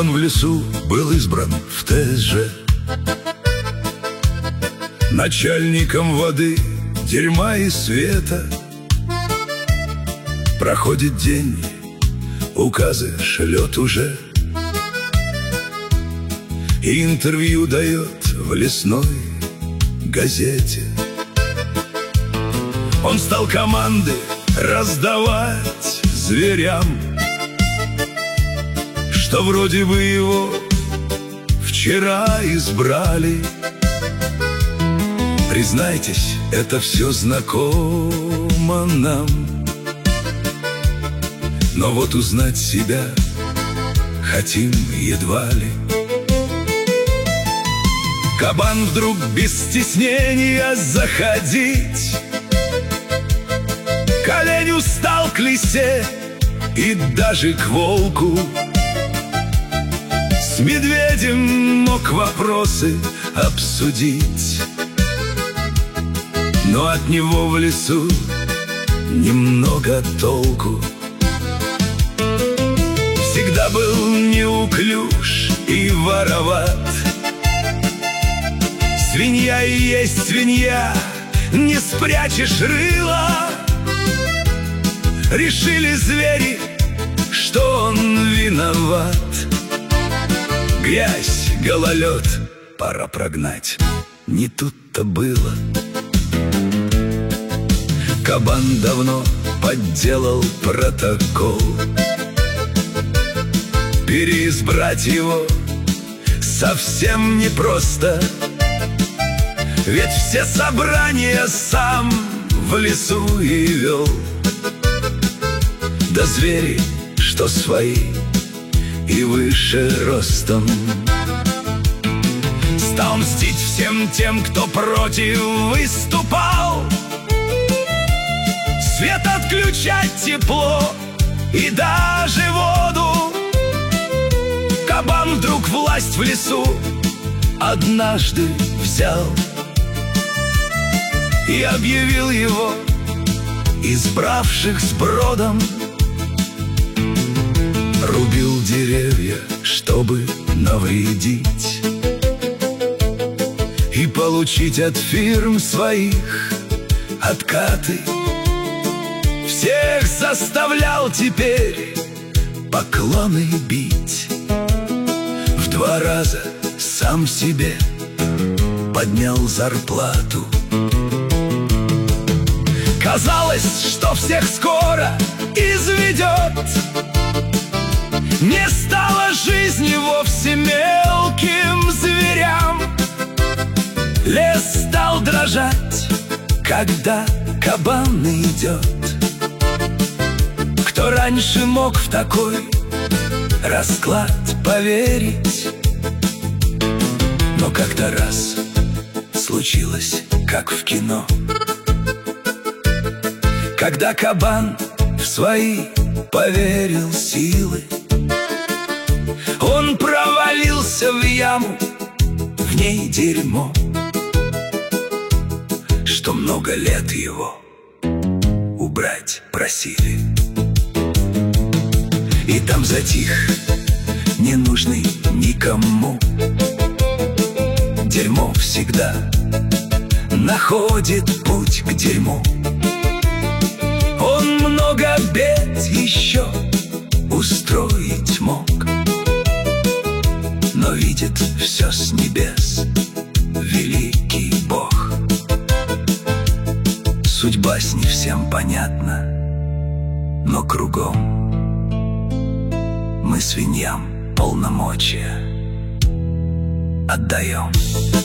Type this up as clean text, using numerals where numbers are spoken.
Он в лесу был избран в ТСЖ начальником воды, дерьма и света. Проходит день, указы шлет уже, и интервью дает в лесной газете. Он стал команды раздавать зверям, что вроде бы его вчера избрали. Признайтесь, это все знакомо нам, но вот узнать себя хотим едва ли. Кабан вдруг без стеснения заходить к оленю стал, к лисе и даже к волку. С медведем мог вопросы обсудить, но от него в лесу немного толку. Всегда был неуклюж и вороват. Свинья и есть свинья, не спрячешь рыла. Решили звери, что он виноват. Грязь, гололед, пора прогнать. Не тут-то было. Кабан давно подделал протокол. Переизбрать его совсем непросто, ведь все собрания сам в лесу и вел. Да звери, что свои и выше ростом, стал мстить всем тем, кто против выступал. Свет отключать, тепло и даже воду. Кабан вдруг власть в лесу однажды взял и объявил его избравших сбродом. Рубил деревья, чтобы навредить и получить от фирм своих откаты. Всех заставлял теперь поклоны бить. В 2 раза сам себе поднял зарплату. Казалось, что всех скоро изведет. Не стало жизни вовсе мелким зверям. Лес стал дрожать, когда кабан идет. Кто раньше мог в такой расклад поверить? Но как-то раз случилось, как в кино, когда кабан в свои поверил силы. Он провалился в яму, в ней дерьмо, что много лет его убрать просили. И там затих, ненужный никому. Дерьмо всегда находит путь к дерьму. Он много бед еще устроить мог, но видит все с небес великий Бог. Судьба с не всем понятна, но кругом мы свиньям полномочия отдаем.